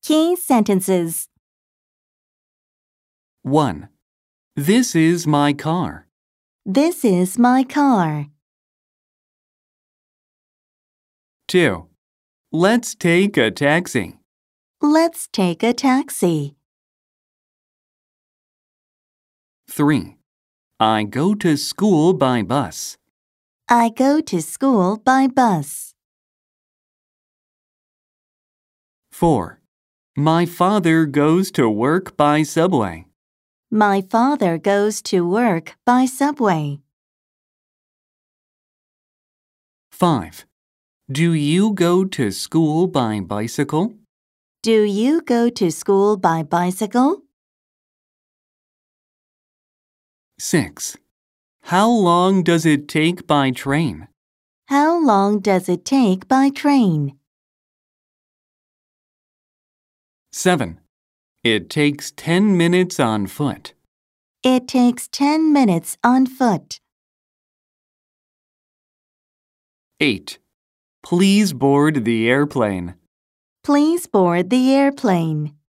Key sentences. 1. This is my car. This is my car. 2. Let's take a taxi. Let's take a taxi. 3. I go to school by bus. I go to school by bus. 4. My father goes to work by subway. My father goes to work by subway. 5. Do you go to school by bicycle? Do you go to school by bicycle? 6. How long does it take by train? How long does it take by train? 7. It takes 10 minutes on foot. It takes 10 minutes on foot. 8. Please board the airplane. Please board the airplane.